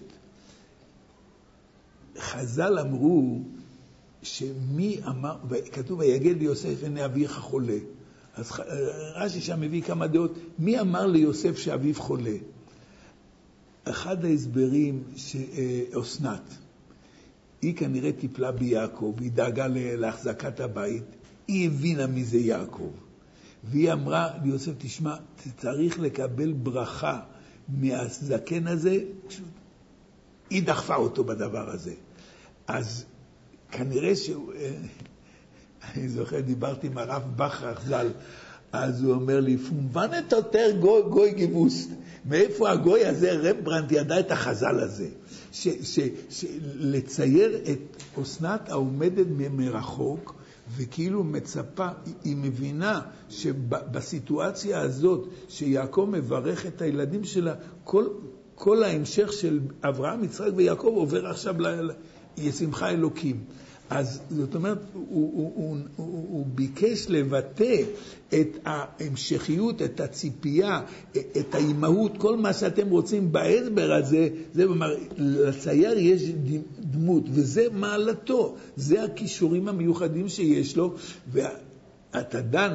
[SPEAKER 2] חז"ל אמרו שמי אמר, כתוב ויגל ליוסף הנה אביך חולה. אז רש"י שם מביא כמה דעות, מי אמר ליוסף שאביו חולה? אחד ההסברים שאסנת, היא כנראה טיפלה ביעקב, היא דאגה להחזקת הבית, היא הבינה מי זה יעקב. והיא אמרה ליוסף, תשמע, צריך לקבל ברכה מהזקן הזה, היא דחפה אותו בדבר הזה. אז כנראה שהוא, אני זוכר, דיברתי עם הרב בכרך ז"ל, אז הוא אומר לי, פומבנת יותר גוי גיבוסט. מאיפה הגוי הזה, רמברנדט ידע את החז"ל הזה? לצייר את אסנת העומדת מרחוק, וכאילו מצפה, היא מבינה שבסיטואציה הזאת, שיעקב מברך את הילדים שלה, כל ההמשך של אברהם, יצחק ויעקב עובר עכשיו לשמחה אלוקים. אז זאת אומרת, הוא ביקש לבטא את ההמשכיות, את הציפייה, את האימהות, כל מה שאתם רוצים בהסבר הזה, זה אומר, לצייר יש דמות, וזה מעלתו, זה הכישורים המיוחדים שיש לו, ואתה דן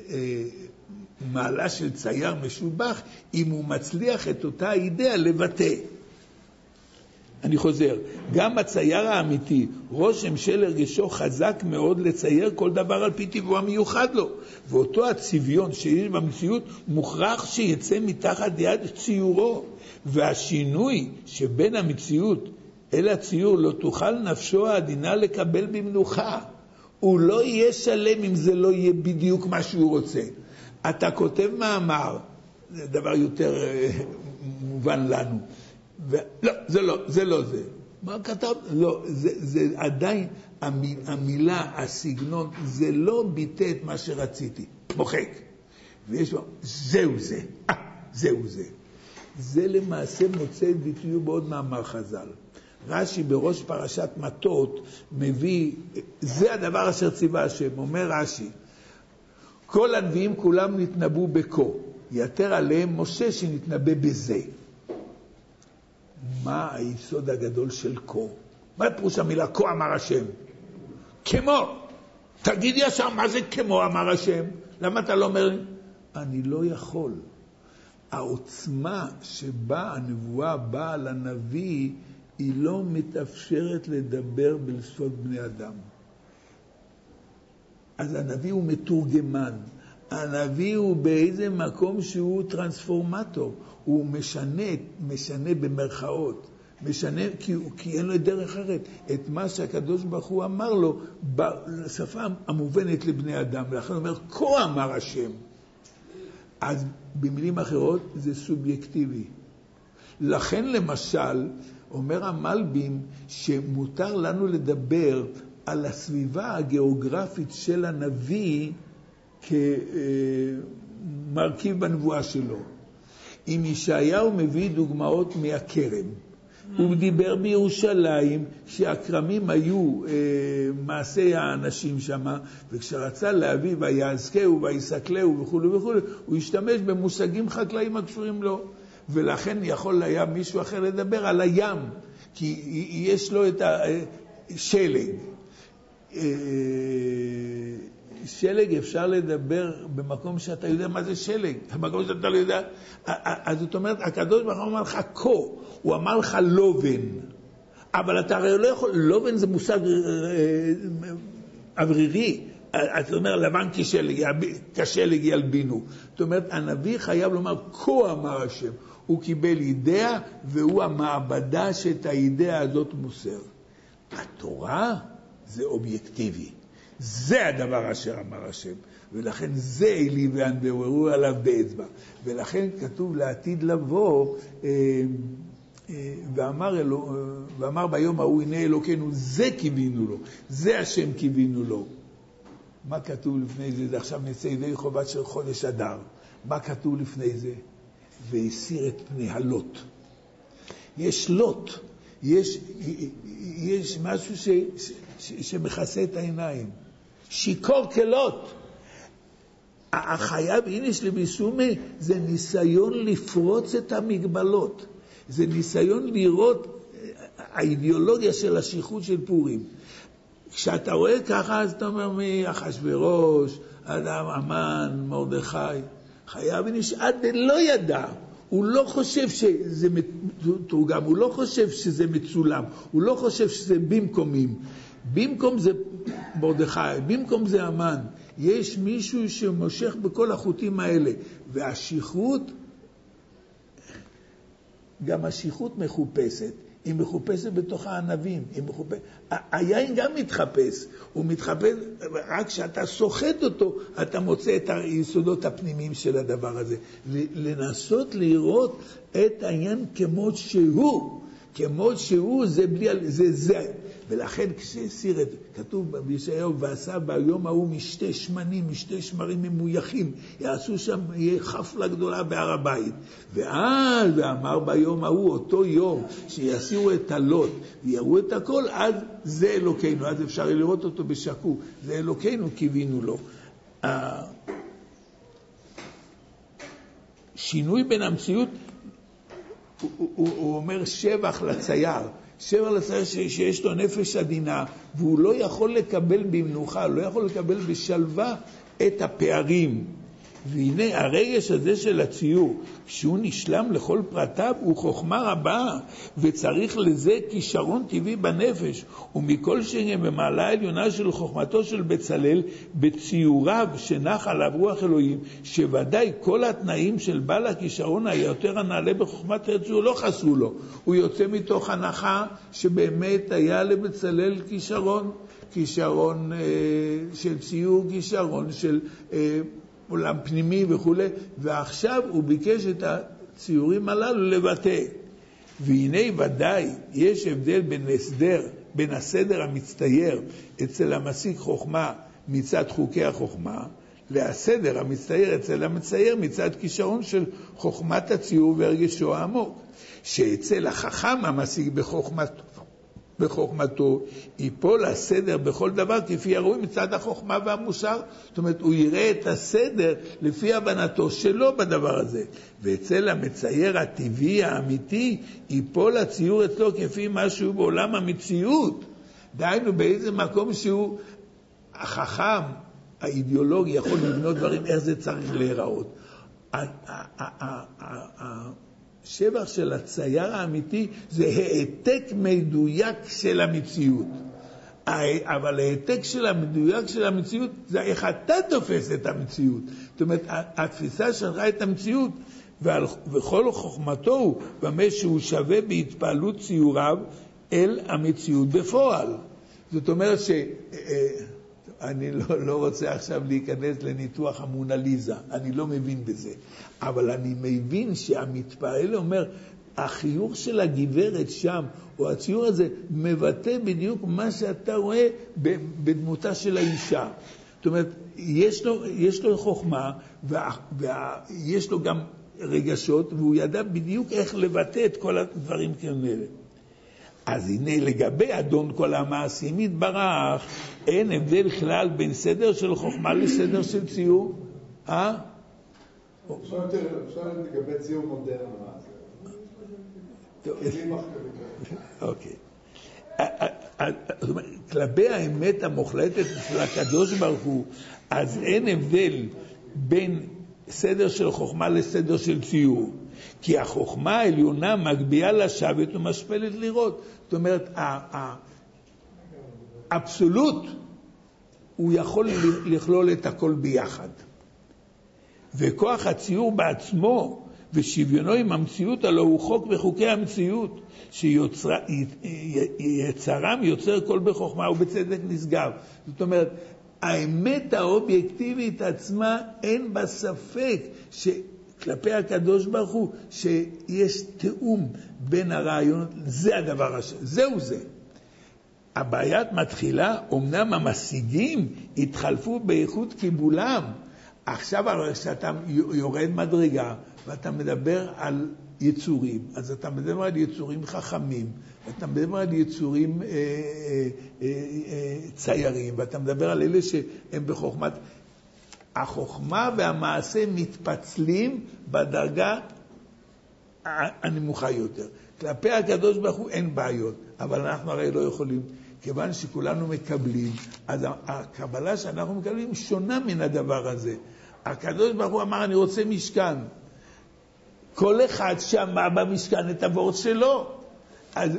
[SPEAKER 2] מעלה של צייר משובח, אם הוא מצליח את אותה אידאה לבטא. אני חוזר, גם הצייר האמיתי, רושם של הרגשו חזק מאוד לצייר כל דבר על פי טבעו המיוחד לו, ואותו הצביון שיש במציאות מוכרח שיצא מתחת יד ציורו, והשינוי שבין המציאות אל הציור לא תוכל נפשו העדינה לקבל במנוחה. הוא לא יהיה שלם אם זה לא יהיה בדיוק מה שהוא רוצה. אתה כותב מאמר, זה דבר יותר מובן לנו, לא, זה לא זה. מה כתב? לא, זה עדיין המילה, הסגנון, זה לא ביטא את מה שרציתי. מוחק. ויש לו, זהו זה. זהו זה. זה למעשה מוצא את ביטויו בעוד מאמר חז"ל. רש"י בראש פרשת מטות מביא, זה הדבר אשר ציווה השם, אומר רש"י, כל הנביאים כולם נתנבאו בכה, יתר עליהם משה שנתנבא בזה. מה היסוד הגדול של כה? מה פירוש המילה כה אמר השם? כמו. תגיד ישר מה זה כמו אמר השם? למה אתה לא אומר? אני לא יכול. העוצמה שבה הנבואה באה לנביא היא לא מתאפשרת לדבר בלשון בני אדם. אז הנביא הוא מתורגמן. הנביא הוא באיזה מקום שהוא טרנספורמטור. הוא משנה במרכאות. משנה כי אין לו דרך אחרת. את מה שהקדוש ברוך הוא אמר לו בשפה המובנת לבני אדם. ולכן הוא אומר, כה אמר השם. אז במילים אחרות זה סובייקטיבי. לכן למשל, אומר המלבים שמותר לנו לדבר על הסביבה הגיאוגרפית של הנביא כמרכיב בנבואה שלו. אם ישעיהו מביא דוגמאות מהכרם, הוא דיבר בירושלים שהכרמים היו מעשי האנשים שם, וכשרצה להביא ויעזקהו ויסקלהו וכו' וכו', הוא השתמש במושגים חקלאיים הקשורים לו, ולכן יכול היה מישהו אחר לדבר על הים, כי יש לו את השלג. שלג אפשר לדבר במקום שאתה יודע מה זה שלג, במקום שאתה לא יודע. אז זאת אומרת, הקדוש ברוך הוא אמר לך כה, הוא אמר לך לובן, אבל אתה הרי לא יכול, לובן זה מושג אוורירי, אתה אומר לבן כשלג ילבינו. זאת אומרת, הנביא חייב לומר כה אמר השם, הוא קיבל אידאה והוא המעבדה שאת האידאה הזאת מוסר. התורה זה אובייקטיבי. זה הדבר אשר אמר השם, ולכן זה אלי והנבאו עליו באצבע. ולכן כתוב לעתיד לבוא, ואמר ביום ההוא הנה אלוקינו, זה קיווינו לו, זה השם קיווינו לו. מה כתוב לפני זה? זה עכשיו נצא ידי חובת של חודש אדר. מה כתוב לפני זה? והסיר את פני הלוט. יש לוט, יש משהו שמכסה את העיניים. שיקור כלוט. החייב איניש לביסומי זה ניסיון לפרוץ את המגבלות. זה ניסיון לראות האידיאולוגיה של השליחות של פורים. כשאתה רואה ככה, אז אתה אומר מאחשוורוש, אדם, המן, מרדכי. חייב איניש עד לא ידע. הוא לא חושב שזה מתורגם, הוא לא חושב שזה מצולם, הוא לא חושב שזה במקומים. במקום זה מרדכי, במקום זה המן. יש מישהו שמושך בכל החוטים האלה. והשליחות, גם השליחות מחופשת. היא מחופשת בתוך הענבים. היין גם מתחפש. הוא מתחפש, רק כשאתה סוחט אותו, אתה מוצא את היסודות הפנימיים של הדבר הזה. לנסות לראות את העניין כמו שהוא. כמו שהוא, זה. ולכן כשהסיר את, כתוב בישעיהו, ועשה ביום ההוא משתי שמנים, משתי שמרים ממויחים, יעשו שם, יהיה חפלה גדולה בהר הבית. ואז, ואמר ביום ההוא, אותו יום, שיסירו את הלוט, ויראו את הכל, אז זה אלוקינו, אז אפשר לראות אותו בשקו, זה אלוקינו, קיווינו לו. שינוי בין המציאות, הוא אומר שבח לצייר, שבח לצייר שיש לו נפש עדינה, והוא לא יכול לקבל במנוחה, לא יכול לקבל בשלווה את הפערים. והנה הרגש הזה של הציור, כשהוא נשלם לכל פרטיו, הוא חוכמה רבה, וצריך לזה כישרון טבעי בנפש, ומכל שני במעלה העליונה של חוכמתו של בצלאל, בציוריו שנח עליו רוח אלוהים, שוודאי כל התנאים של בעל הכישרון היותר הנעלה בחוכמת הרצוי לא חסרו לו. הוא יוצא מתוך הנחה שבאמת היה לבצלאל כישרון של ציור, כישרון של עולם פנימי וכו', ועכשיו הוא ביקש את הציורים הללו לבטא. והנה ודאי יש הבדל בין הסדר המצטייר אצל המסיק חוכמה מצד חוקי החוכמה, להסדר המצטייר אצל המצייר מצד כישרון של חוכמת הציור והרגשו העמוק. שאצל החכם המסיק בחוכמתו ייפול הסדר בכל דבר כפי הראוי מצד החוכמה והמוסר. זאת אומרת, הוא יראה את הסדר לפי הבנתו שלו בדבר הזה. ואצל המצייר הטבעי האמיתי ייפול הציור אצלו כפי משהו בעולם המציאות. דהיינו באיזה מקום שהוא החכם האידיאולוגי יכול לבנות דברים איך זה צריך להיראות. שבח של הצייר האמיתי זה העתק מדויק של המציאות. אבל העתק של המדויק של המציאות זה איך אתה תופס את המציאות. זאת אומרת, התפיסה שלך את המציאות, וכל חוכמתו הוא במה שהוא שווה בהתפעלות ציוריו אל המציאות בפועל. זאת אומרת אני לא רוצה עכשיו להיכנס לניתוח המונליזה, אני לא מבין בזה. אבל אני מבין שהמתפעל אומר, החיוך של הגברת שם, או הציור הזה, מבטא בדיוק מה שאתה רואה בדמותה של האישה. זאת אומרת, יש לו חוכמה, ויש לו גם רגשות, והוא ידע בדיוק איך לבטא את כל הדברים כאלה. אז הנה לגבי אדון כל המעשים יתברך, אין הבדל כלל בין סדר של חוכמה לסדר של ציור.
[SPEAKER 3] אפשר לגבי ציור מודרני.
[SPEAKER 2] אוקיי. כלבי האמת המוחלטת של הקדוש ברוך הוא, אז אין הבדל בין סדר של חוכמה לסדר של ציור. כי החוכמה העליונה מגביהה לשבת ומשפלת לראות. זאת אומרת, האבסולוט הוא יכול לכלול את הכל ביחד. וכוח הציור בעצמו ושוויונו עם המציאות הלא הוא חוק בחוקי המציאות, שיצרם יוצר כל בחוכמה ובצדק נשגב. זאת אומרת, האמת האובייקטיבית עצמה אין בה ספק כלפי הקדוש ברוך הוא שיש תאום בין הרעיונות, זה הדבר השני, זהו זה. הבעיית מתחילה, אמנם המשיגים התחלפו באיכות קיבולם, עכשיו כשאתה יורד מדרגה ואתה מדבר על יצורים, אז אתה מדבר על יצורים חכמים, ואתה מדבר על יצורים ציירים, ואתה מדבר על אלה שהם בחוכמת... החוכמה והמעשה מתפצלים בדרגה הנמוכה יותר. כלפי הקדוש ברוך הוא אין בעיות, אבל אנחנו הרי לא יכולים, כיוון שכולנו מקבלים, אז הקבלה שאנחנו מקבלים שונה מן הדבר הזה. הקדוש ברוך הוא אמר, אני רוצה משכן. כל אחד שמע במשכן את הוורד שלו. אז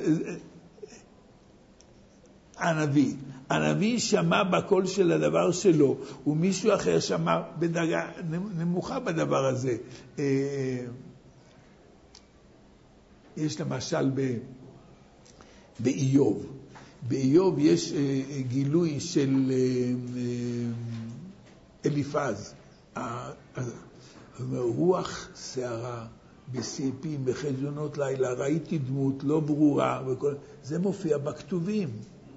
[SPEAKER 2] הנביא שמע בקול של הדבר שלו, ומישהו אחר שמע בדרגה נמוכה בדבר הזה. יש למשל באיוב. באיוב יש גילוי של אליפז. רוח שערה בסעיפים, בחזיונות לילה, ראיתי דמות לא ברורה, וכל... זה מופיע בכתובים.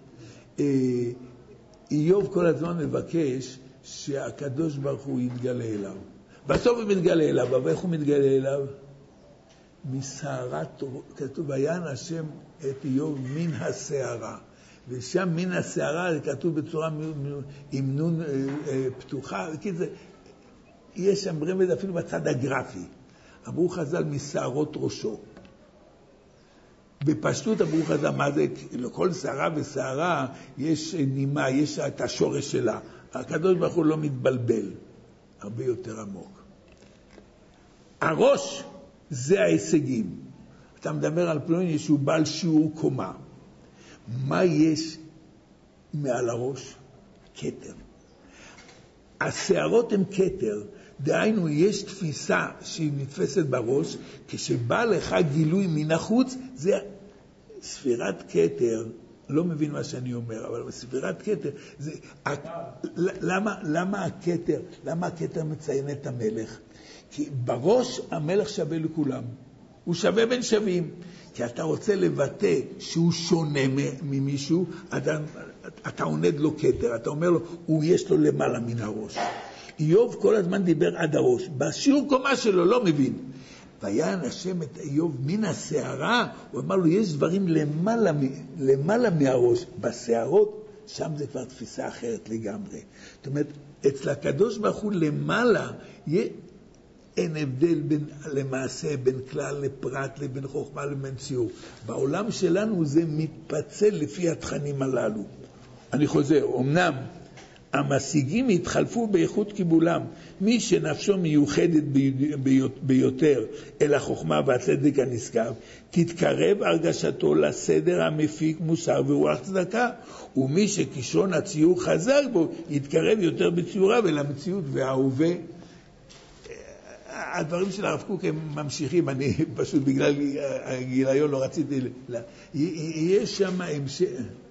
[SPEAKER 2] איוב כל הזמן מבקש שהקדוש ברוך הוא יתגלה אליו. בסוף הוא מתגלה אליו, אבל איך הוא מתגלה אליו? מסערת, כתוב, ויען השם את איוב מן השערה. ושם מן השערה זה כתוב בצורה עם נון פתוחה, יש שם רמז אפילו בצד הגרפי. אמרו חז"ל משערות ראשו. בפשטות אמרו חז"ל, מה זה? לכל שערה ושערה יש נימה, יש את השורש שלה. הקדוש ברוך הוא לא מתבלבל, הרבה יותר עמוק. הראש זה ההישגים. אתה מדבר על פלוני שהוא בעל שיעור קומה. מה יש מעל הראש? כתר. השערות הן כתר. דהיינו, יש תפיסה שהיא נתפסת בראש, כשבא לך גילוי מן החוץ, זה ספירת כתר, לא מבין מה שאני אומר, אבל ספירת כתר, זה, למה הכתר מציין את המלך? כי בראש המלך שווה לכולם, הוא שווה בין שווים, כי אתה רוצה לבטא שהוא שונה ממישהו, אתה עונד לו כתר, אתה אומר לו, הוא יש לו למעלה מן הראש. איוב כל הזמן דיבר עד הראש, בשיעור קומה שלו לא מבין. ויען השם את איוב מן השערה, הוא אמר לו, יש דברים למעלה מהראש, בשערות, שם זה כבר תפיסה אחרת לגמרי. זאת אומרת, אצל הקדוש ברוך הוא למעלה, אין הבדל בין למעשה, בין כלל לפרט, לבין חוכמה לבין ציור. בעולם שלנו זה מתפצל לפי התכנים הללו. אני חוזר, אמנם, המשיגים התחלפו באיכות קיבולם. מי שנפשו מיוחדת ביותר אל החוכמה והצדק הנשגב, תתקרב הרגשתו לסדר המפיק מוסר ורוח צדקה. ומי שכישרון הציור חזק בו, יתקרב יותר בציורה ולמציאות וההווה. הדברים של הרב קוק הם ממשיכים, אני פשוט בגלל הגיליון לא רציתי... יש שם המשך...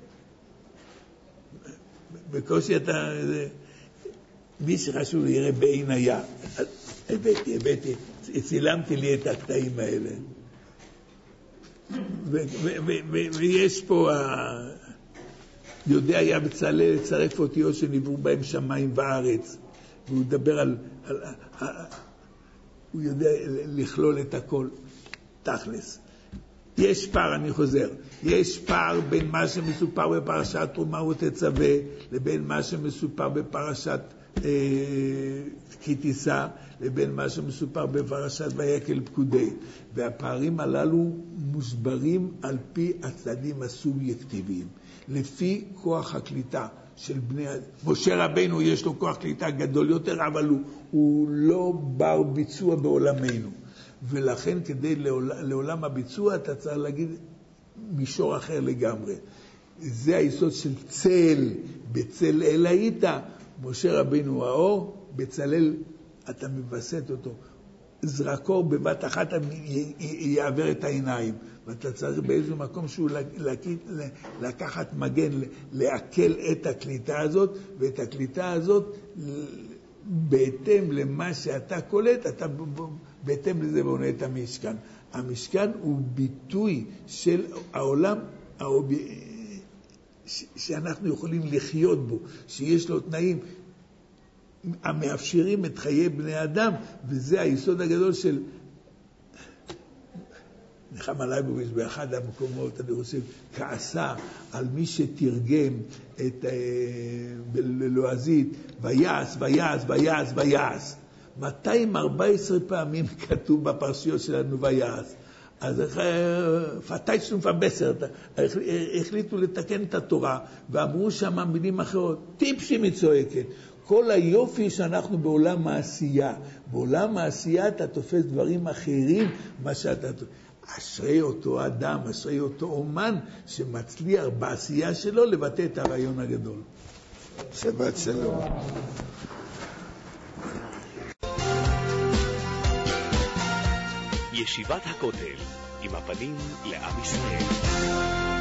[SPEAKER 2] בקושי אתה, מי שחשוב יראה בעין היה. הבאתי, צילמתי לי את הקטעים האלה. ויש פה, יודע היה בצלאל לצרף אותיות שנבראו בהם שמיים וארץ. והוא מדבר על הוא יודע לכלול את הכל תכלס. יש פער, אני חוזר, יש פער בין מה שמסופר בפרשת תרומה ותצווה לבין מה שמסופר בפרשת כי תישא לבין מה שמסופר בפרשת ויקל פקודי, והפערים הללו מוסברים על פי הצדדים הסובייקטיביים, לפי כוח הקליטה של בני... משה רבינו יש לו כוח קליטה גדול יותר, אבל הוא לא בר ביצוע בעולמנו, ולכן כדי לעולם הביצוע אתה צריך להגיד מישור אחר לגמרי. זה היסוד של צל, בצל אל היית, משה רבינו האור, בצלל אתה מבסט אותו, זרקור בבת אחת יעבר את העיניים, ואתה צריך באיזו מקום שהוא לקחת מגן, לעכל את הקליטה הזאת, ואת הקליטה הזאת בהתאם למה שאתה קולט, אתה בהתאם לזה בונה את המשכן. המשכן הוא ביטוי של העולם שאנחנו יכולים לחיות בו, שיש לו תנאים. המאפשרים את חיי בני אדם, וזה היסוד הגדול של נחמה לייבוביץ' באחד המקומות, אני חושב, כעסה על מי שתרגם את בלועזית, ויעש, ויעש, ויעש, ויעש. 214 פעמים כתוב בפרשיות שלנו ויעש. אז פתאום פבסר, החליטו לתקן את התורה, ואמרו שם מילים אחרות, טיפשי מצועקת. כל היופי שאנחנו בעולם העשייה. בעולם העשייה אתה תופס דברים אחרים מה שאתה תופס. אשרי אותו אדם, אשרי אותו אומן שמצליח בעשייה שלו לבטא את הרעיון הגדול.
[SPEAKER 4] שבת שלום.
[SPEAKER 1] ישיבת הכותל עם הפנים לעם ישראל.